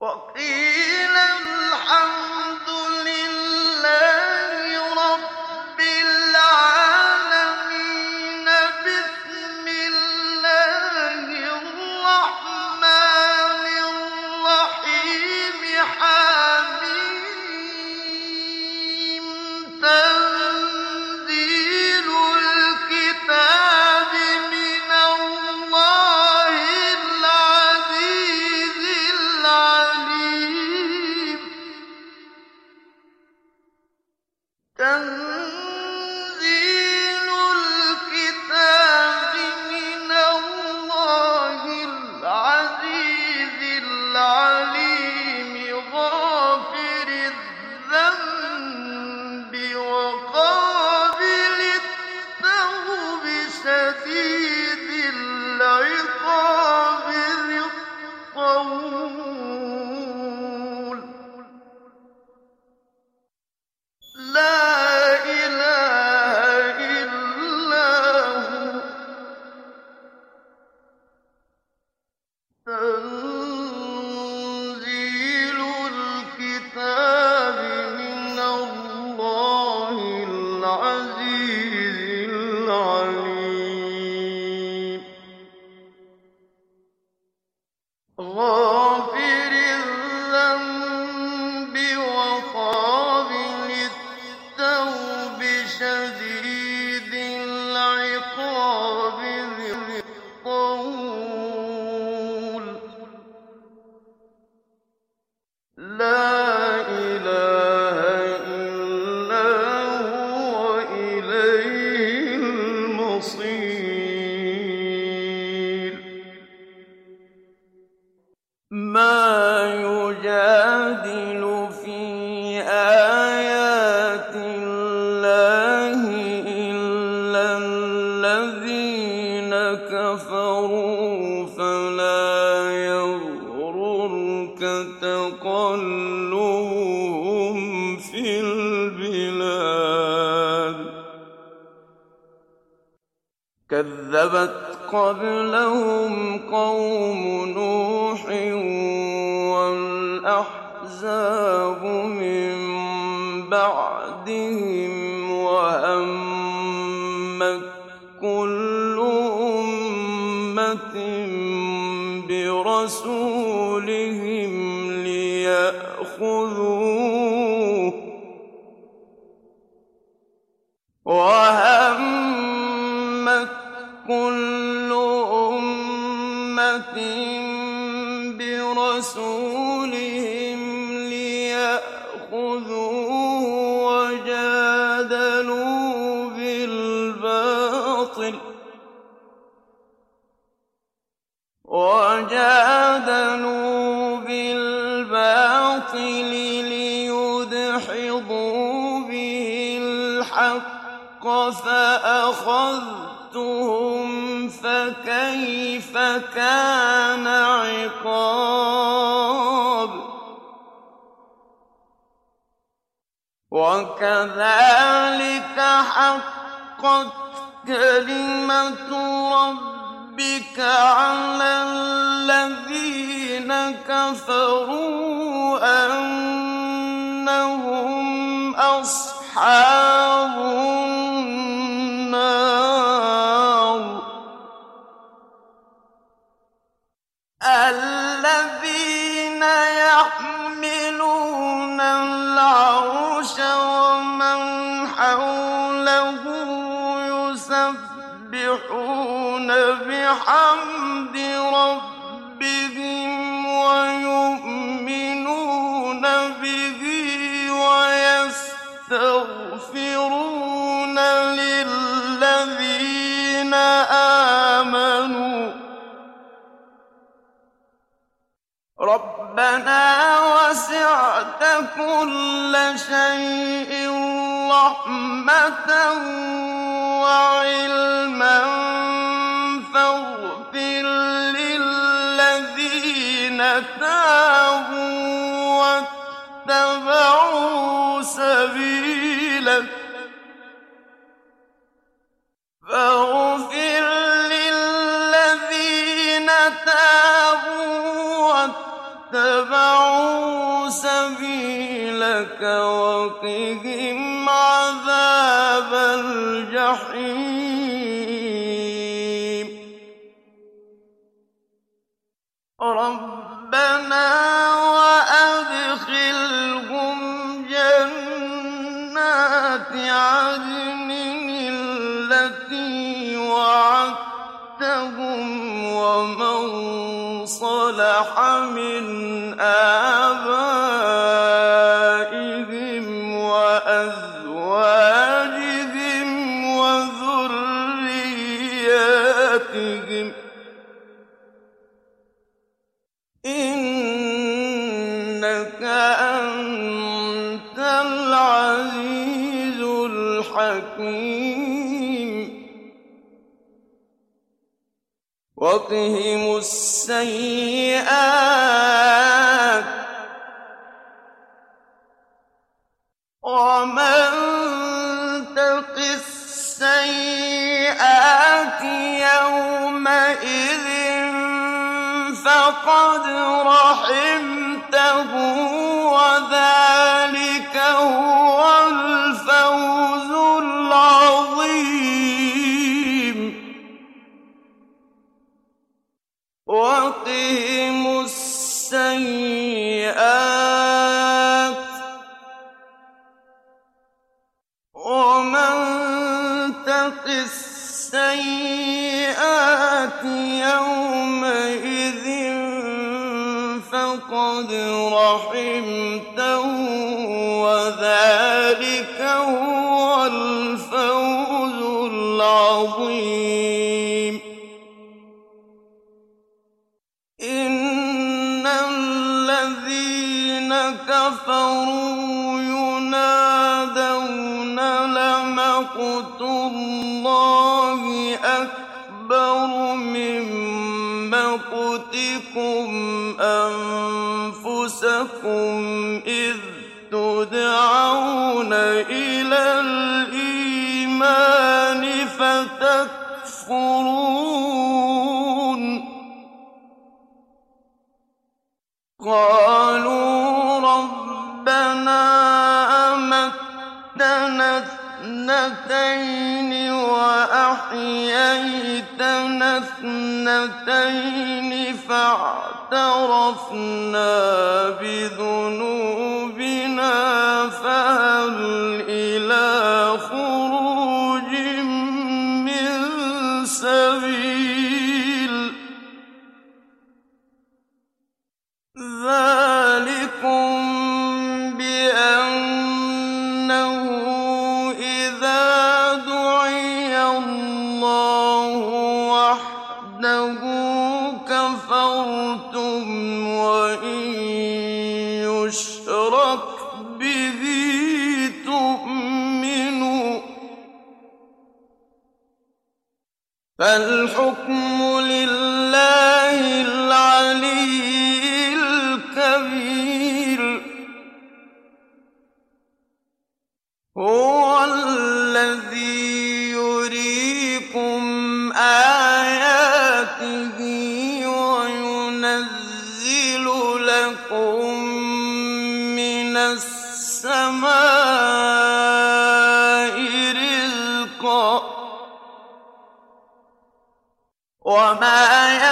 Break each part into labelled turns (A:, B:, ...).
A: وقيل الحمد لله رب العالمين بسم الله الرحمن الرحيم حميم تنزيل الكتاب من الله العزيز العليم تنزيل الكتاب من الله العزيز العليم غافر الذنب وقابل التوب شديد العقاب ذي الطول لا إله إلا هو تنزيل الكتاب من الله العزيز العليم غافر الذنب وقابل التوب شديد العقاب ذي الطول لا إله إلا هو إليه المصير ما يجادل في آيات الله إلا الذين كفروا فلا يغررك تقلبهم في البلاد كذبت قبلهم قوم نوح والأحزاب من بعدهم وهمت كل أمة برسولهم ليأخذوه وهمت كل أمة برسولهم ليأخذوه وجادلوا بالباطل ليدحضوا به الحق فأخذتهم فكيف كان عقاب وكذلك حقت كلمة ربك على الذين كفروا أنهم أصحاب النار الذين يحملون العرش ومن حوله يسبحون بحمد ربهم ويؤمنون به ويستغفرون للذين آمنوا ربنا وسعت كل شيء رحمة وعلما فاغفر للذين تابوا واتبعوا سبيلك فاغفر للذين تابوا واتبعوا سبيلك وقهم عذاب الجحيم ربنا وأدخلهم جنات عدن التي وعدتهم ومن صلح من آبائهم وأزواجهم وذرياتهم إنك أنت العزيز الحكيم وقهم السيئات ومن تق السيئات يومئذ فقد رحمته وذلك هو الفوز العظيم وقهم السيئات ومن تق السيئات يومئذ فقد رحمته وذلك هو الفوز العظيم إن الذين كفروا ينادون لمقت الله أكبر من مقتكم أنفسكم إذ تدعون إلى الإيمان فتكفرون قالوا ربنا أمتنا اثنتين وأحييتنا اثنتين فاعترفنا بذنوبنا فهل إلى خروج من سبيل ذلكم بأنه إذا دعي الله وحده كفرتم وإن يشرك به تؤمنوا فالحكم لله العلي الكبير هو الذي يريكم آياته وينزل لكم من السماء رزقا وما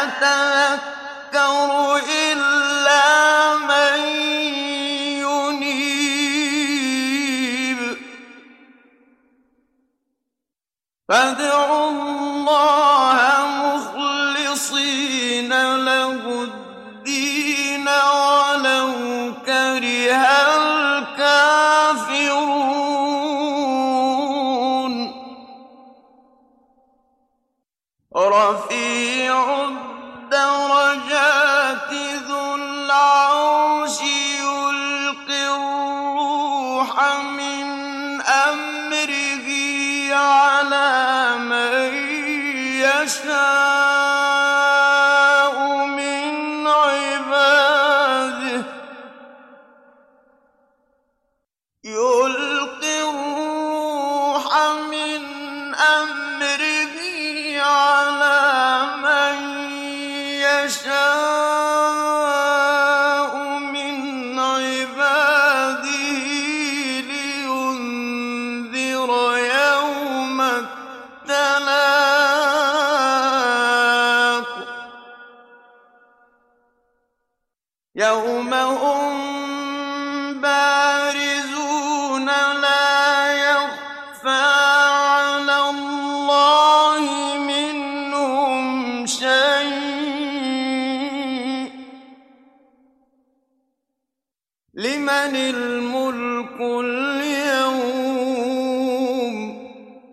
A: يتذكر إلا من ينيب فادعوا الله مخلصين له الدين ولو كره الكافرون رفيع الدرجات ذو العرش يلقي الروح من أمره على يوم هم بارزون لا يخفى على الله منهم شيء لمن الملك اليوم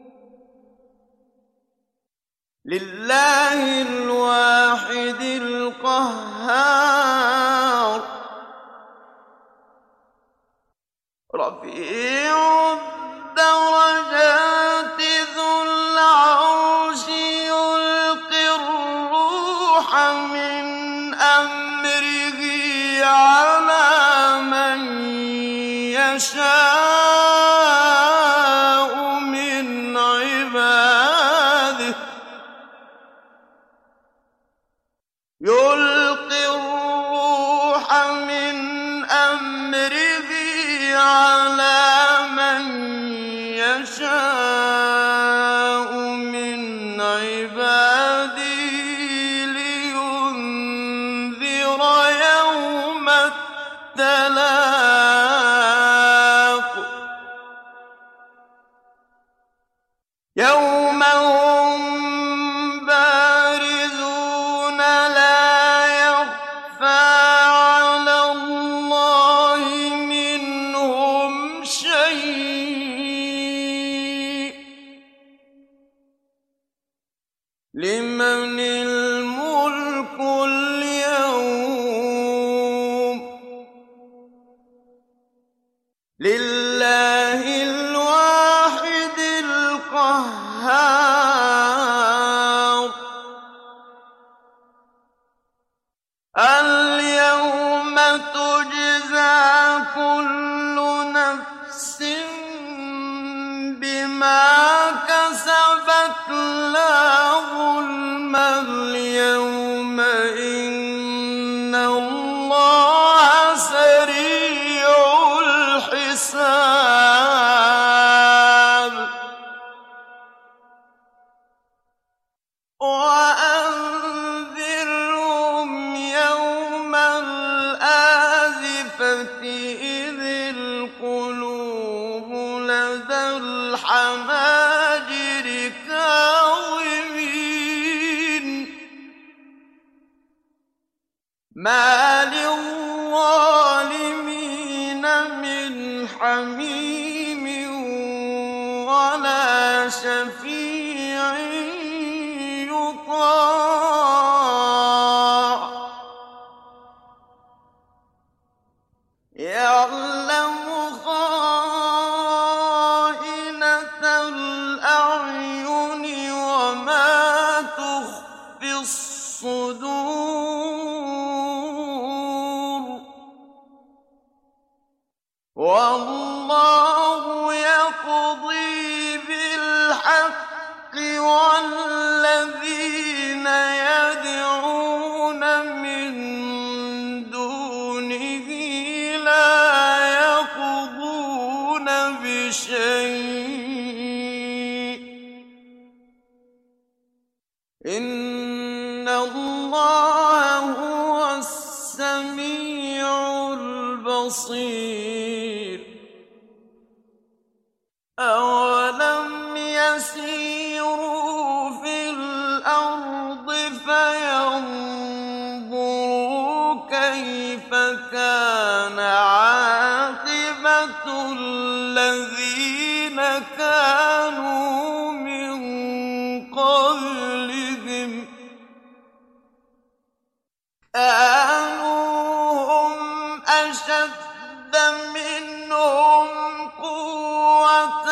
A: لله الواحد القهار رفيع الدرجات ذو العرش يلقي الروح من أمره على من يشاء من عباده يلقي الروح من أمره على من يشاء من عباده لينذر يوم التلاق يوم هم بارزون لا يخفى على الله منهم شيء لمن الملك اليوم لله الواحد القهار اليوم تجزى كل نفس بما كسبت لا ظلم اليوم إن الله سريع الحساب وأنذرهم يوم الآزفة إذ القلوب لدى الحناجر كاظمين ما للظالمين من حميم ولا شفيع يطاع يعلم خائنة الأعين وما تخفي الصدور والله يقضي بالحق والذين يدعون من دونه لا يقضون بشيء إن الله هو السميع البصير أولم يسيروا في الأرض فينظروا كيف كان عاقبة الذين كانوا من قبلهم كانوا هم أشد منهم قوة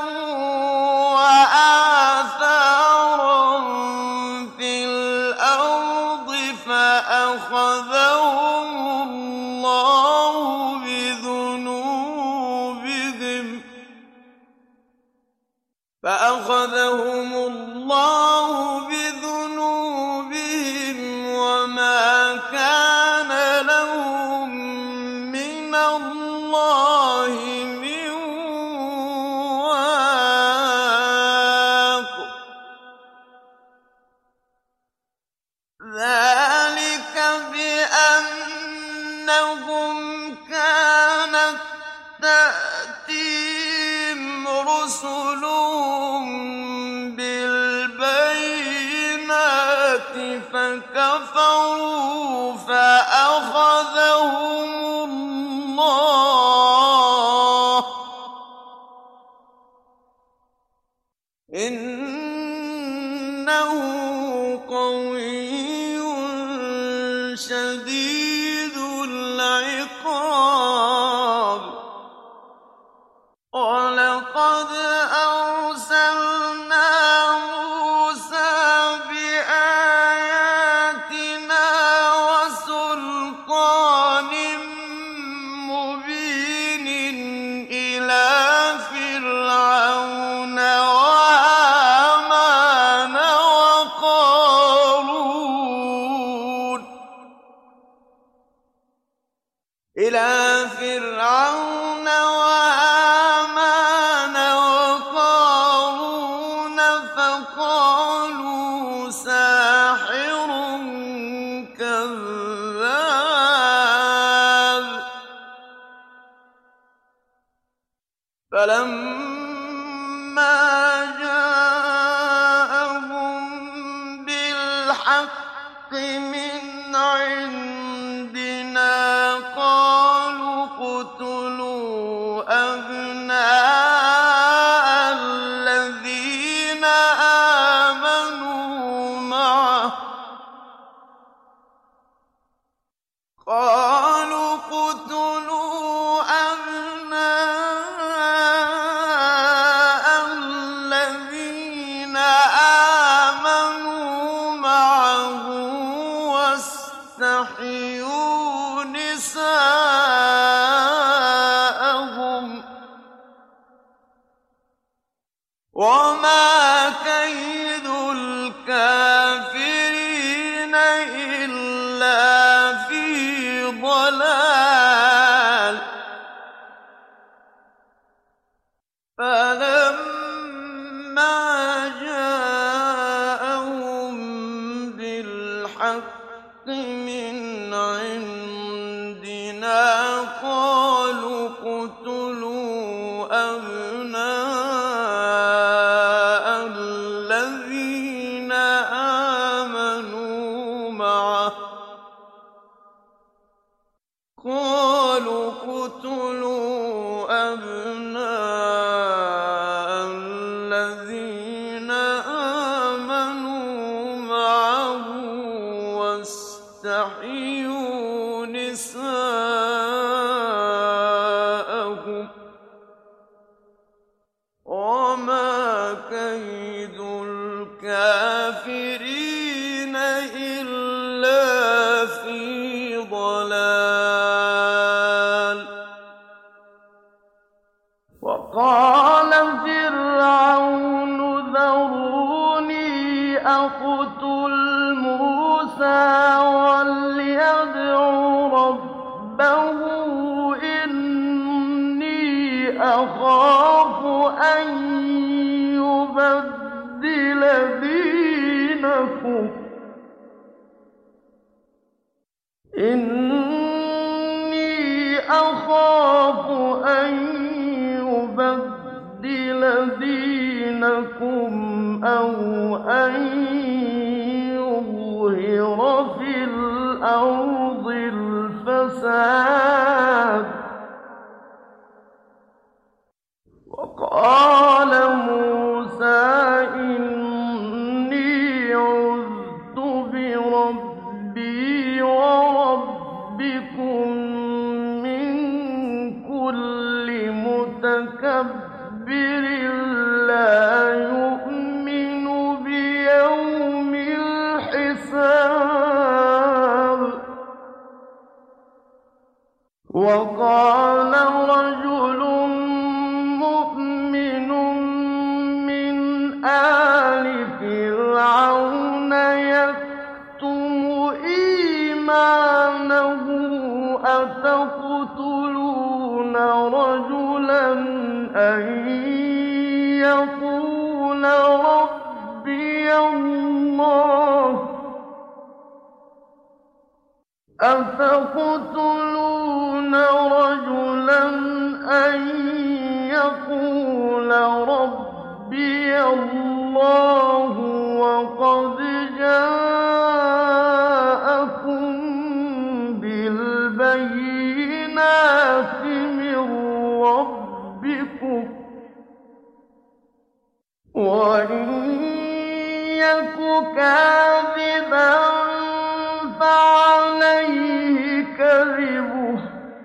A: وآثارا في الأرض فأخذهم الله بذنوبهم وما كان لهم من الله من واق ذلك بأن كانت تأتيهم رسلهم بالبينات فكفروا فأخذهم الله إنه قوي شديد العقاب ولقد أرسلنا موسى بآياتنا وسلطان مبين إلى فرعون وهامان وقارون فقالوا ساحر كذاب فلما جاءهم بالحق من عندنا قالوا اقتلوا أبناء الذين آمنوا معه واستحيوا نساءهم وما كيد الكافرين إلا في ضلال فلما جاءهم بالحق من عندنا قالوا اقتلوا أبناء الذين آمنوا معه واستحيوا نساءهم وما كيد الكافرين إلا في ضلال وقال فرعون ذروني أقتل موسى وليدع ربه إني أخاف أن يبدل دينكم إني أخاف أن يبدل دينكم أو أن يظهر في الأرض الفساد وقال موسى إني عذت بربي وربكم من كل متكبر لا يؤمن بيوم الحساب وقال رجل مؤمن من آل فرعون يكتم إيمانه أتقتلون رجلا أن يقول ربي الله أتقتلون رجلا أن يقول ربي الله وقد جاءكم بالبينات من ربكم وإن يك كاذبا فعليه كذبه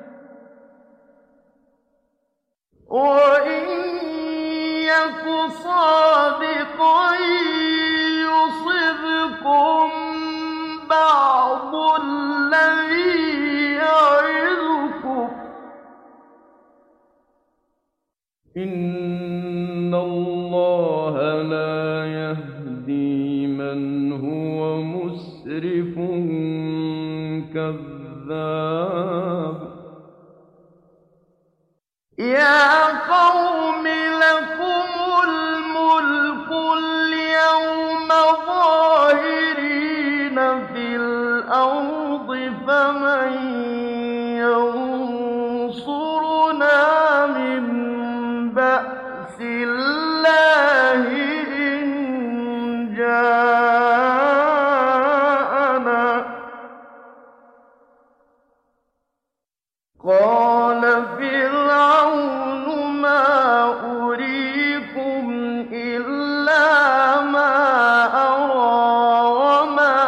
A: وإن يك صادقا يصبكم بعض الذي يعظكم إن الله لا يهدي من هو مسرف كذاب يا قوم لكم الملك اليوم ظاهرين في الأرض فمن ينصرنا من بأس الله إن جاءنا قال فرعون ما أريكم إلا ما أرى وما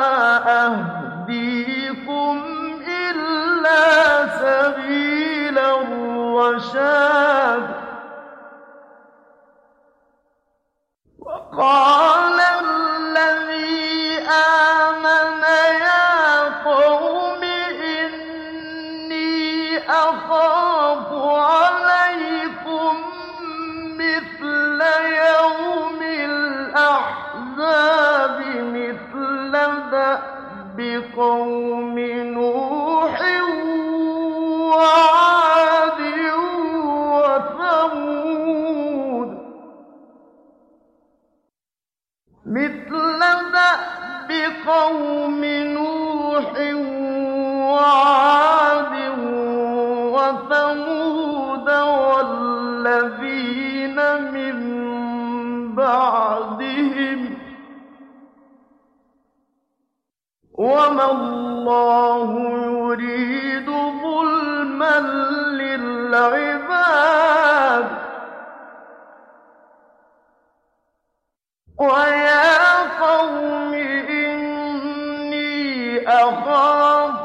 A: أهديكم إلا سبيل الرشاد وقال الذي آمن يا قوم إني أخاف عليكم مثل يوم الأحزاب مثل دأب قوم نوح وعاد وثمود مثل دأب قوم نوح وعاد وثمود والذين من بعدهم وما الله يريد ظلما للعباد ويا قوم إني أخاف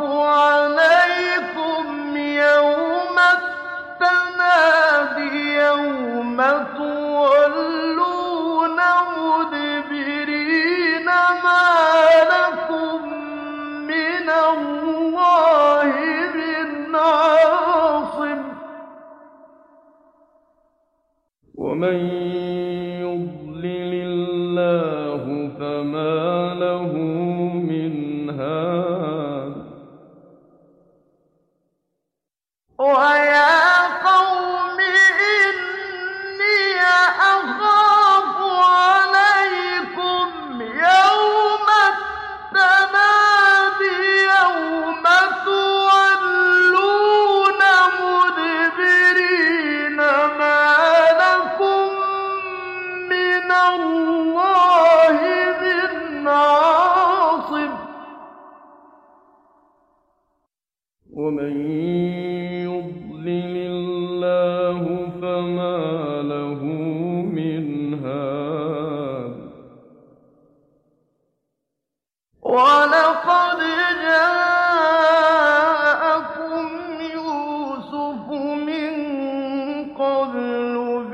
A: عليكم يوم التناد يوم تولون مدبرين ما لكم من الله من عاصم ومن يضلل الله فما له من هاد ويا قوم إني أخاف عليكم يوم التناد يوم تولون مدبرين ما لكم من الله من عاصم ومن يضلل الله فما له من هاد ولقد جاءكم يوسف من قبل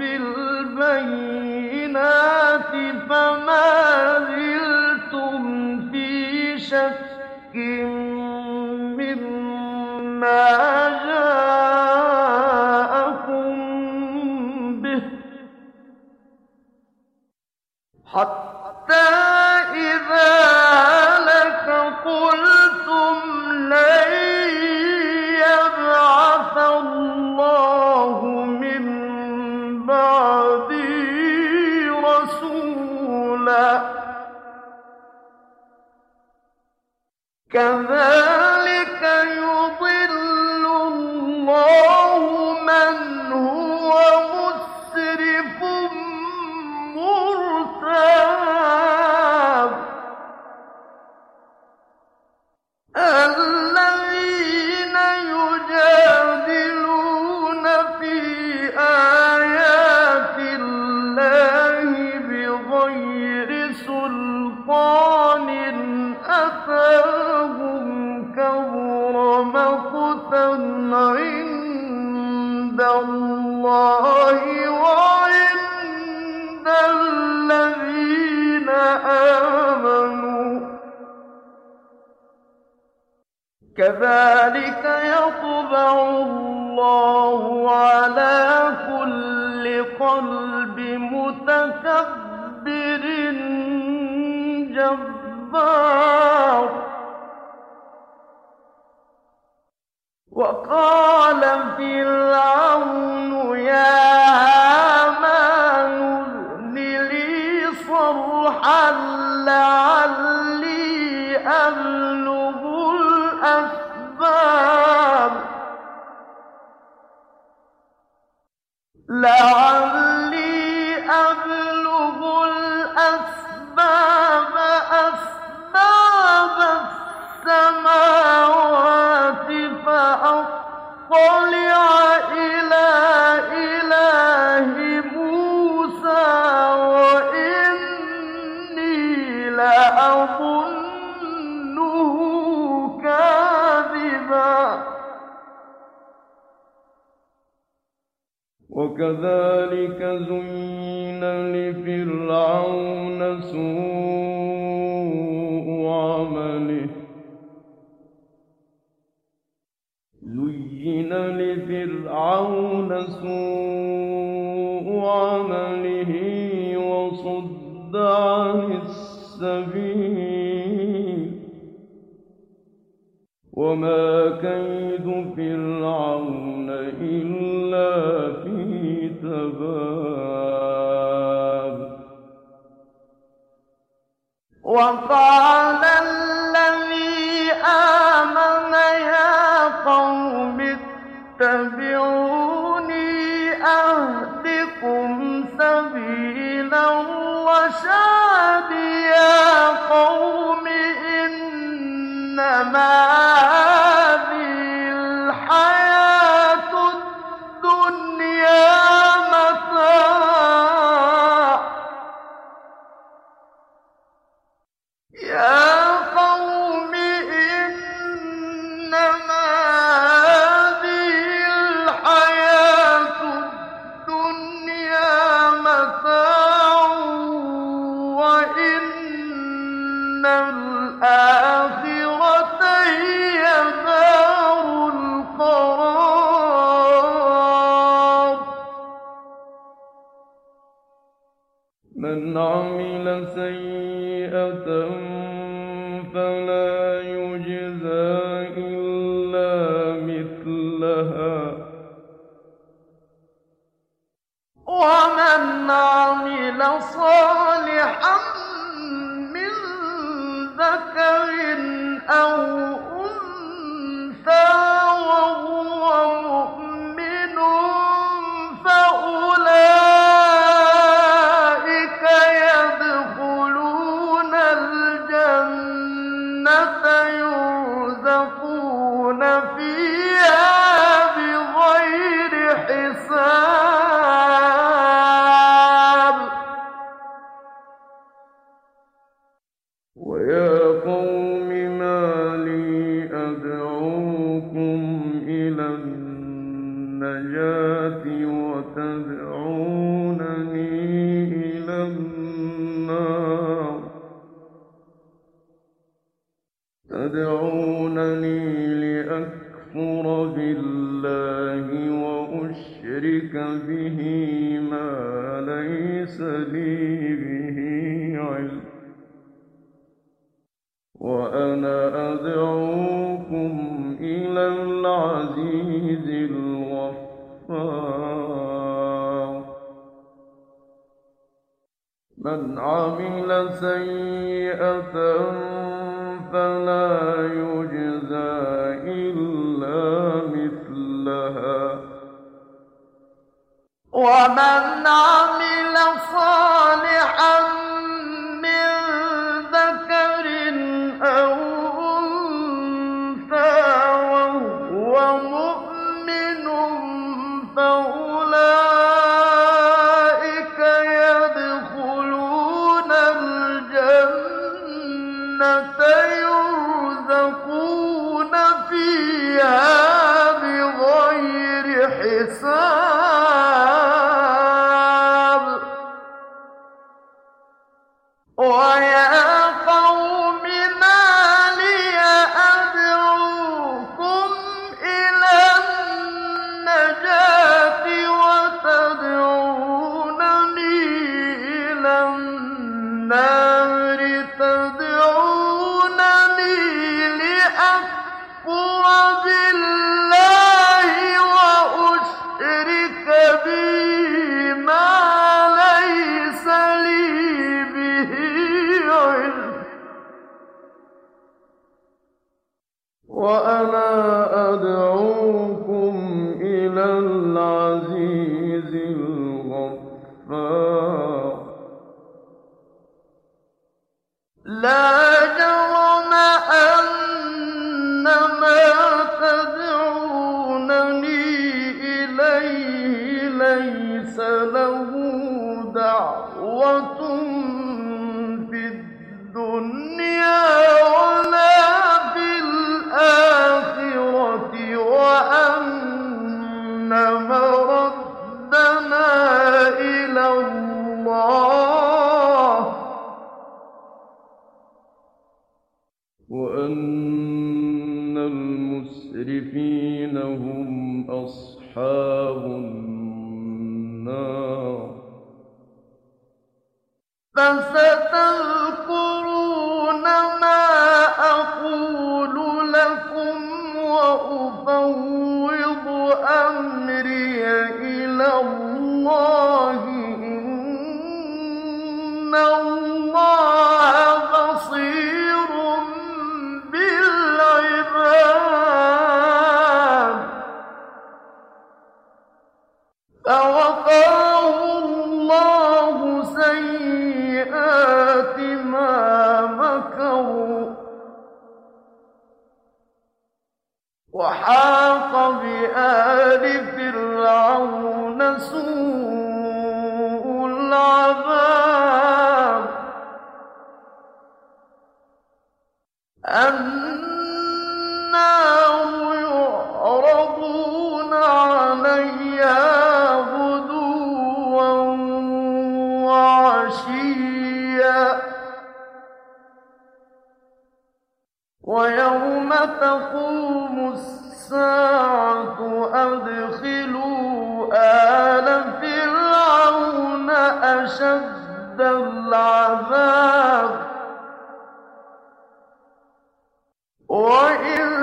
A: بالبينات فما زلتم في شك مما جاءكم به حتى إذا هلك قلتم لن يبعث الله من بعده رسولا كذلك عند الله وعند الذين آمنوا كذلك يطبع الله على كل قلب متكبر جبار. وقال فرعون يا هامان ابن لي صرحا لعلي أبلغ الأسباب أسباب السماوات فأطلع إلى إله موسى وإني لأظنه كاذبا. وكذلك زين لفرعون سوء عمله وصد عن السبيل وما كيد فرعون إلا في تباب. وقال الذي آمن يا قوم اتبعوني أهدكم سبيل الرشاد. يا قوم إنما هذه الحياة الدنيا متاع. يا قوم إنما هذه الحياة الدنيا متاع وإن الآخرة هي دار القرار. من عمل سيئة فلا يجزى إلا مثلها ومن عمل صالحا من ذكر أو أنثى وهو مؤمن فأولئك يدخلون الجنة يرزقون فيها بغير حساب. ويا قوم ما لي أدعوكم إلى النجاة وتدعونني إلى النار. تدعونني لأكفر بالله وأشرك به ما ليس لي به علم وأنا أدعوكم إلى العزيز الغفار. من عمل سيئة فلا يجزى إلا مثلها ومن عمل صالحا من ذكر أو أنثى وهو مؤمن فأولئك يدخلون الجنة يرزقون فيها ليس له دعوة في الدنيا ولا في الآخرة وأن مردنا إلى الله وأن المسرفين هم أصحاب النار فستذكرون ما أقول لكم وأفوض أمري إلى الله إن الله بصير بالعباد فوقاه الله سيئات ما مكروا وحاق بآل فرعون سوء العذاب النار يعرضون عليها غدوا وعشيا ويوم تقوم الساعة أدخلوا آل فرعون أشد العذاب وإذ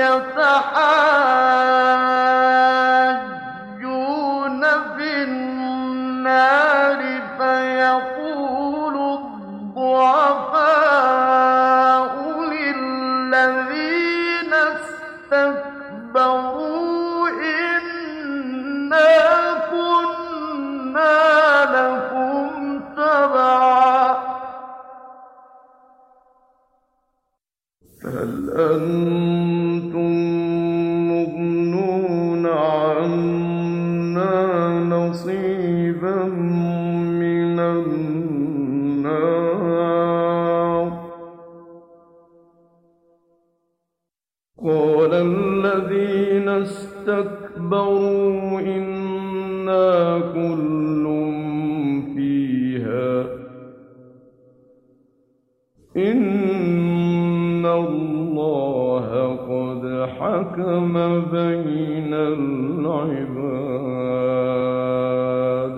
A: يتحاجون في النار فيقول الضعفاء للذين استكبروا إنا كنا لكم تبعا فهل أنتم مغنون عنا نصيبا من النار قال الذين استكبروا إنا كل فيها إن الله قد حكم بين العباد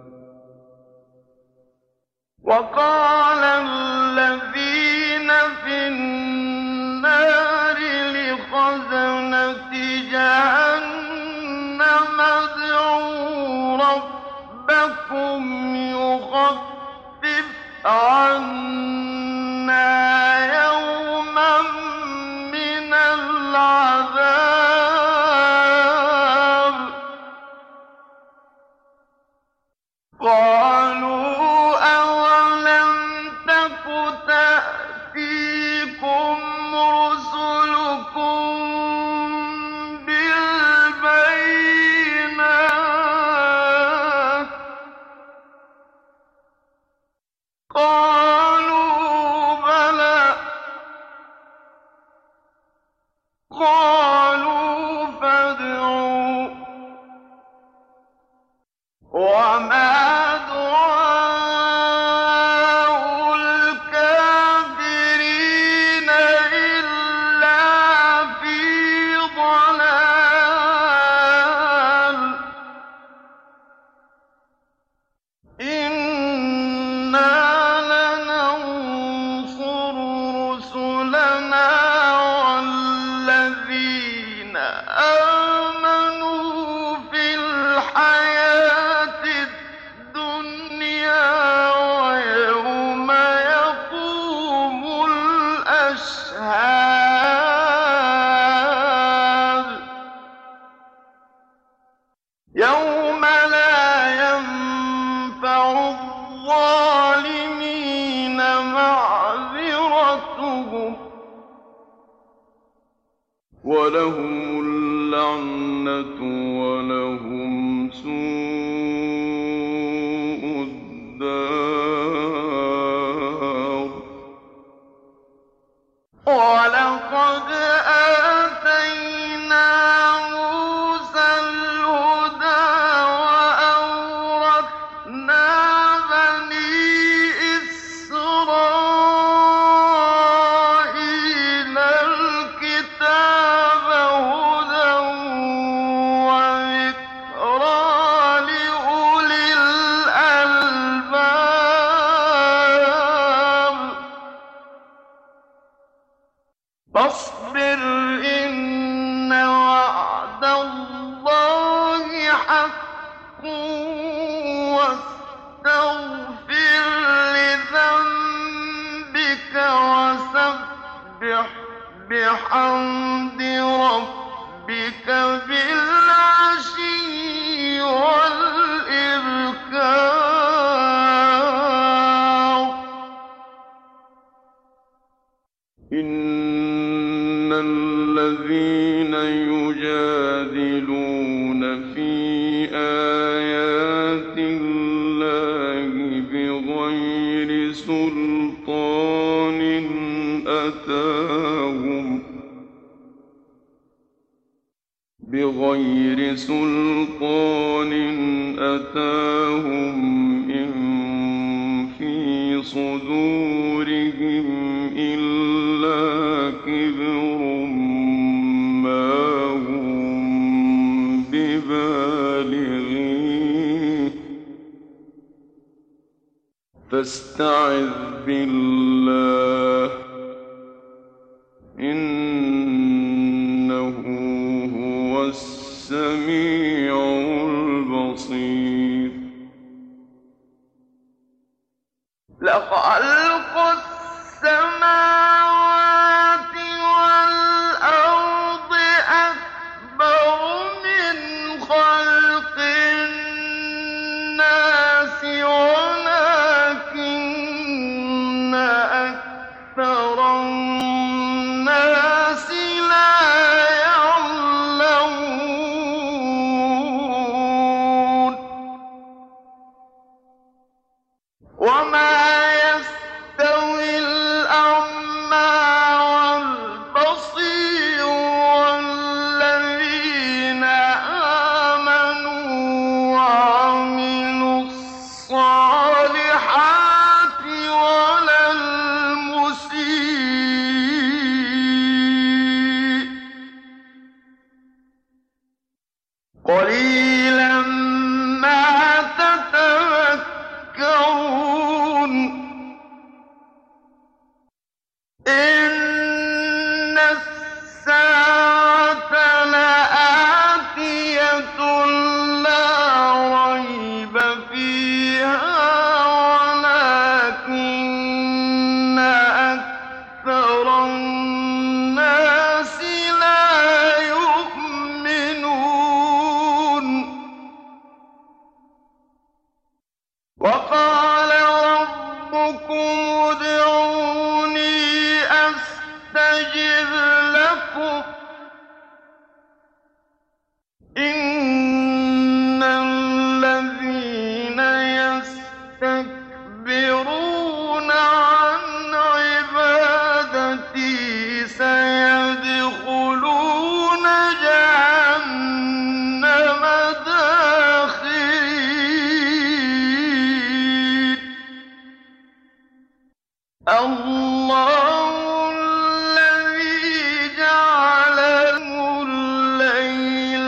A: وقال الذين في النار لخزنة جهنم ادعوا ربكم يخفف عنا يوما من العذاب قالوا أولم تك تأتيكم رسلكم بالبينات قالوا بلى قالوا فادعوا وما دعاء الكافرين إلا في ضلال إنا لننصر رسلنا والذين آمنوا في الحياة الدنيا ويوم يقوم الأشهاد يوم لا ينفع الظالمين معذرتهم ولهم اللعنة ولهم سوء الدار ولقد آتينا موسى الهدى وأورثنا بني إسرائيل الكتاب هدى وذكرى لأولي الألباب فاصبر إن وعد الله حق واستغفر لذنبك وسبح بحمد ربك بالعشي والإبكار إن الذين يجادلون في آيات الله بغير سلطان أتاهم إن في صدورهم إلا كبر ما هم ببالغيه فاستعذ بالله إنه هو السميع البصير لخلق السماوات والأرض أكبر من خلق الناس ولكن أكثر الناس لا يعلمون وما يستوي الأعمى والبصير والذين آمنوا وعملوا الصالحات ولا المسيء قليلا ما تتذكرون إن الساعة لآتية لا ريب فيها ولكن أكثر الناس لا يؤمنون وقال ربكم ادعوني أستجب لكم إن الذين يستكبرون عن عبادتي سيدخلون جهنم داخرين الله الذي جعل لكم الليل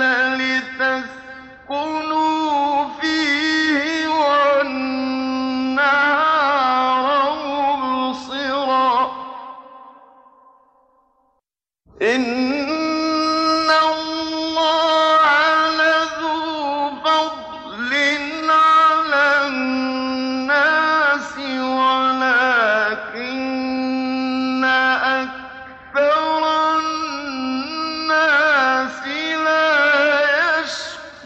A: لتسكنوا فيه والنهار مبصرا إن الله لذو فضل على الناس ولكن أكثر الناس لا يشكرون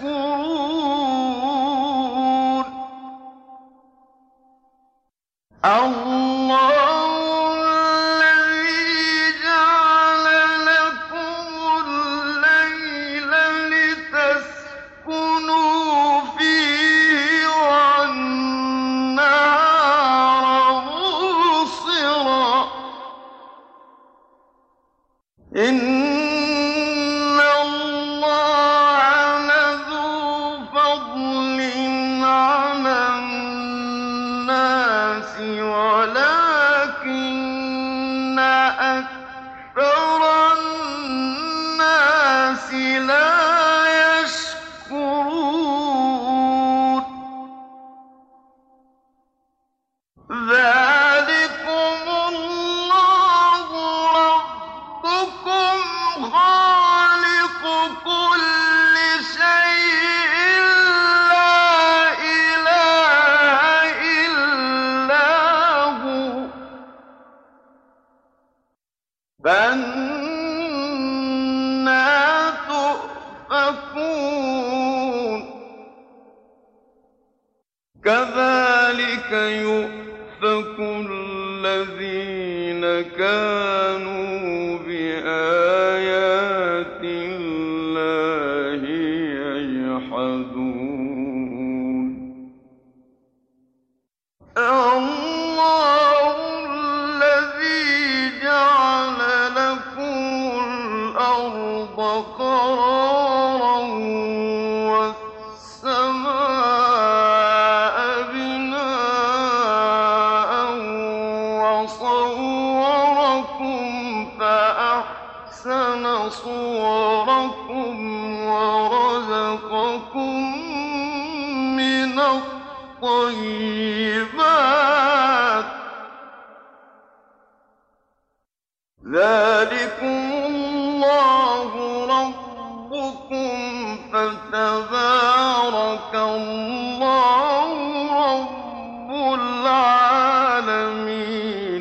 A: كَذَٰلِكَ يُؤْفَكُ الَّذِينَ كَانُوا بِآيَاتِ اللَّهِ يَجْحَدُونَ اللَّهُ الَّذِي جَعَلَ لَكُمُ الْأَرْضَ قَرَارًا وَالسَّمَاءَ بِنَاءً وَصَوَّرَكُمْ فَأَحْسَنَ صُوَرَكُمْ وَرَزَقَكُم مِّنَ الطَّيِّبَاتِ ۚ ذَٰلِكُمُ اللَّهُ رَبُّكُمْ فَتَبَارَكَ اللَّهُ رَبُّ الْعَالَمِينَ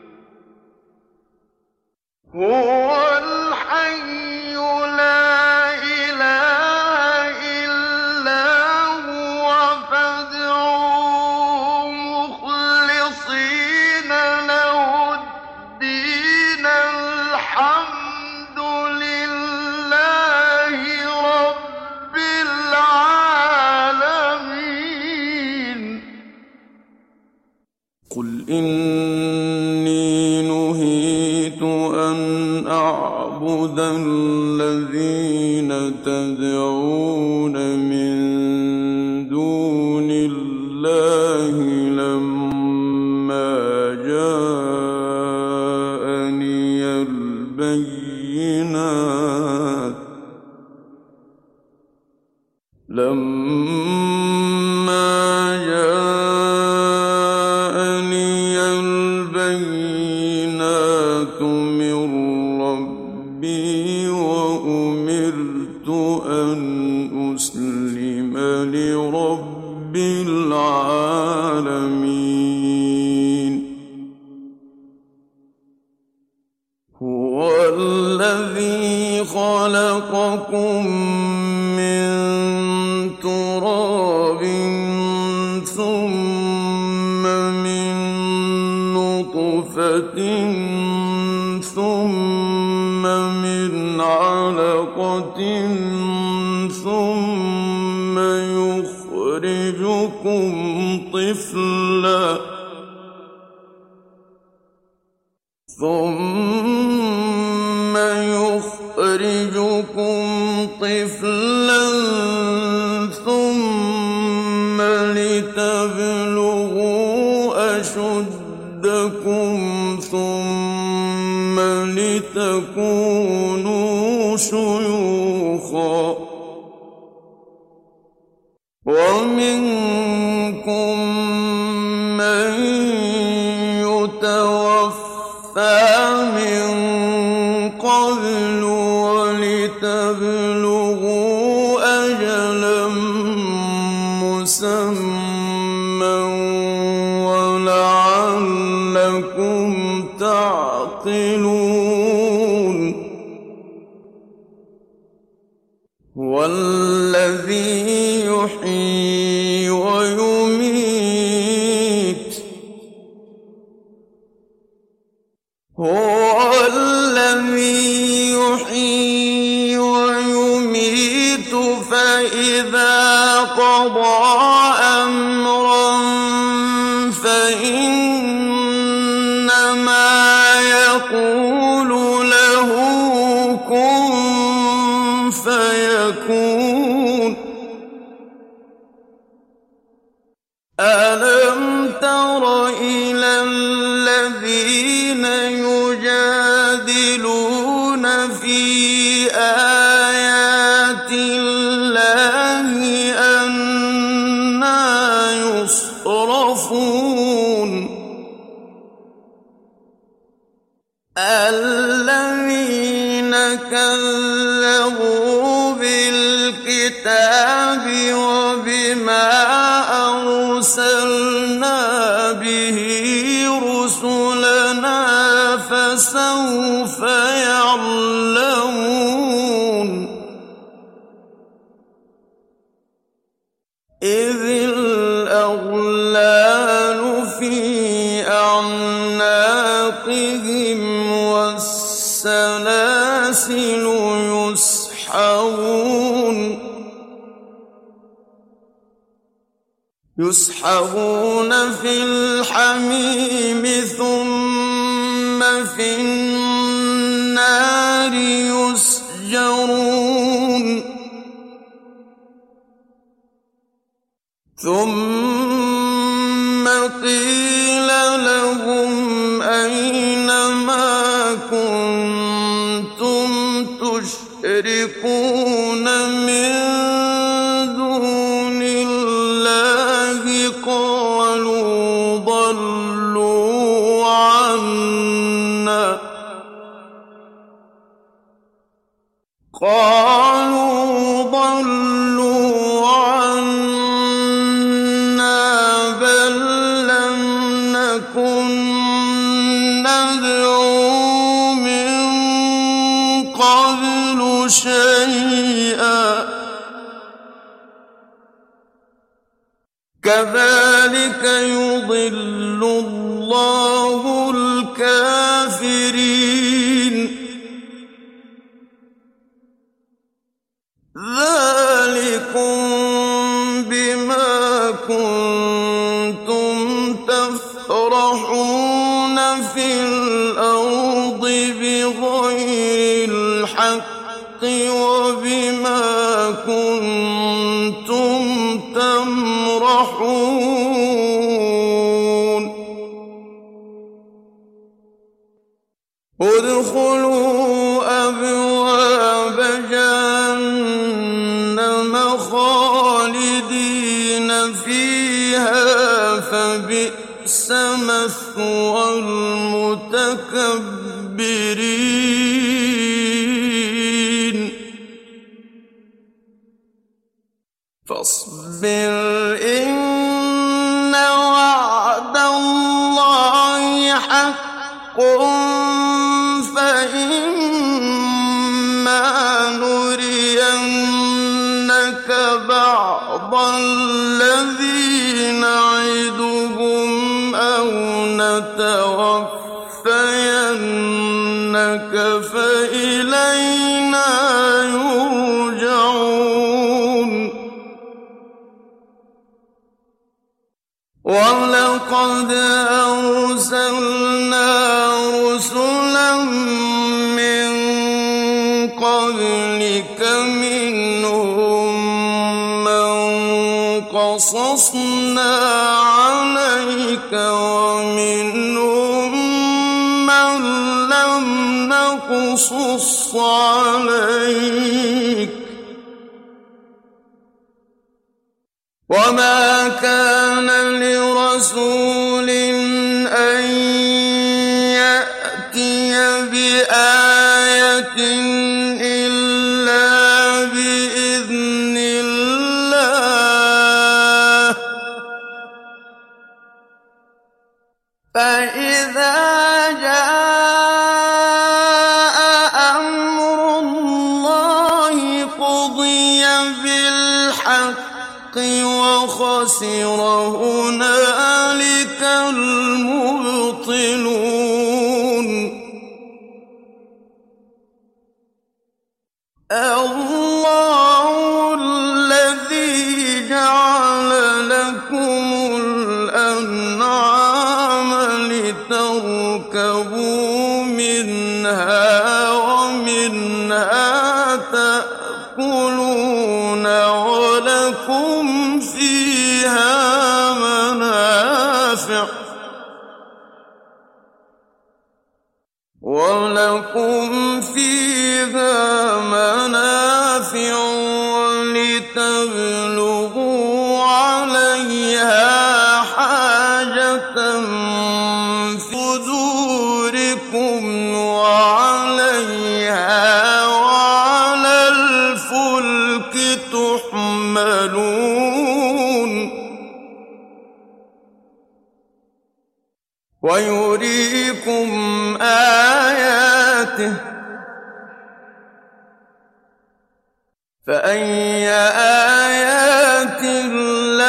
A: هُوَ الْحَيُّ لَا إِلَٰهَ إِلَّا هُوَ فَادْعُوهُ مُخْلِصِينَ لَهُ الدِّينَ الْحَمْدُ لِلَّهِ رَبِّ الْعَالَمِينَ قُلْ إِنِّي نُهِيتُ أَنْ أَعْبُدَ الَّذِينَ تَدْعُونَ مِن دُونِ اللَّهِ لَمَّا جَاءَنِيَ الْبَيِّنَاتُ مِن رَّبِّي وَأُمِرْتُ أَنْ أُسْلِمَ لِرَبِّ الْعَالَمِينَ هُوَ الَّذِي خَلَقَكُم مِّن تُرَابٍ ثُمَّ مِن نُّطْفَةٍ ثُمَّ مِنْ عَلَقَةٍ ثُمَّ يُخْرِجُكُمْ طِفْلًا ثُمَّ لِتَبْلُغُوا أَشُدَّكُمْ ثُمَّ لِتَكُونُوا شُيُوخًا ۚ وَمِنكُم مَّن يُتَوَفَّىٰ مِن قَبْلُ وَلِتَبْلُغُوا أَجَلًا مُّسَمًّى وَلَعَلَّكُمْ تَعْقِلُونَ هُوَ الَّذِي يُحْيِي وَيُمِيتُ فَإِذَا قَضَىٰ أَمْرًا فَإِنَّمَا يَقُولُ لَهُ كُن فَيَكُونُ أَلَمْ تَرَ إِلَى الَّذِينَ يُجَادِلُونَ فِي آيَاتِ اللَّهِ أَنَّىٰ يُصْرَفُونَ الَّذِينَ كَذَّبُوا بِالْكِتَابِ وَبِمَا أَرْسَلْنَا بِهِ رُسُلَنَا فَسَوْفَ يَعْلَمُونَ إذ الأغلال في أعناقهم والسلاسل يسحبون في الحميم ثم في النار يسجرون ثم قيل لهم أين ما كنتم تشركون من دون الله قالوا ضلوا عنا بل لم نكن ندعو من قبل شيئا كذلك يضل الله الكافرين ذلكم بما كنتم تفرحون في الأرض بغير الحق وبما كنتم تمرحون ادخلوا أبواب جهنم خالدين فيها فبئس مثوى المتكبرين فاصبر إن وعد الله حق فإما نرينك بعض الذي نعدهم أو نتوفينك فإلينا يرجعون ولقد أرسلنا رسلا من قبلك منهم من قصصنا عليك ومنهم من لم نقصص عليك وما كان لرسول أن يأتي بآية إلا بإذن الله فإذا جاء أمر الله قضي بالحق وخسر هنالك المبطلون الله الذي جعل لكم الأنعام لتركبوا منها ومنها تأكلون ولكم فيها منافع ولتبلغوا عليها حاجة في صدوركم وعليها وعلى الفلك تحملون ويريكم آياته فأي آيات الله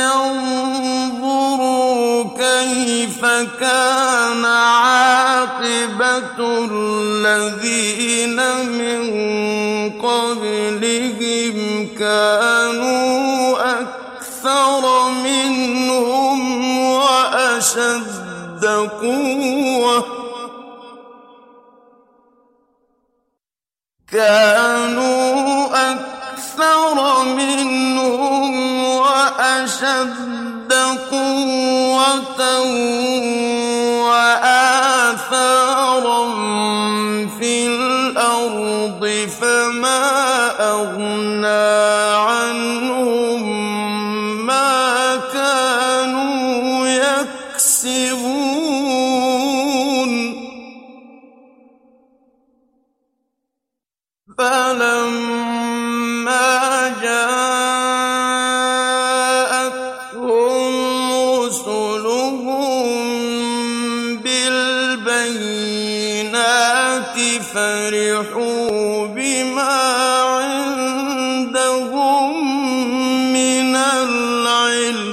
A: لينظروا كيف كان عاقبة الذين من قبلهم كانوا أكثر منهم وأشد قوة وآثارا في الأرض فما أغنى عنهم ما كانوا يكسبون فلما جاءتهم رسلهم بالبينات فرحوا بما عندهم من العلم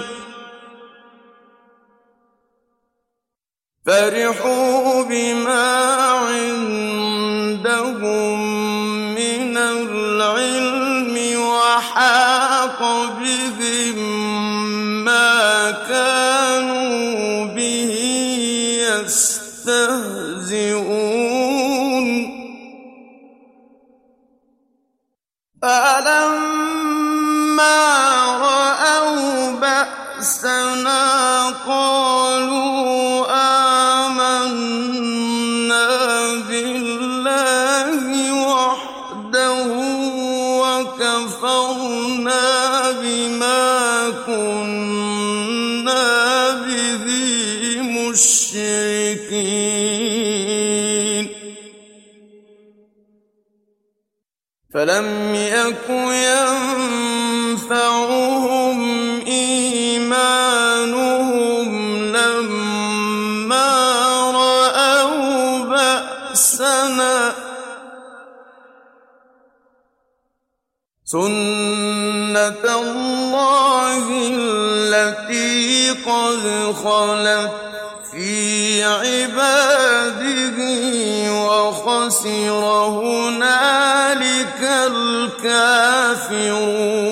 A: وحاق بهم ما كانوا به يستهزئون فلما رأوا بأسنا قالوا آمنا بالله وحده وكفرنا بما كنا به مشركين فلم يك ينفعهم إيمانهم لما رأوا بأسنا سنة الله التي قد خلت في عباده وخسر هنالك الكافرون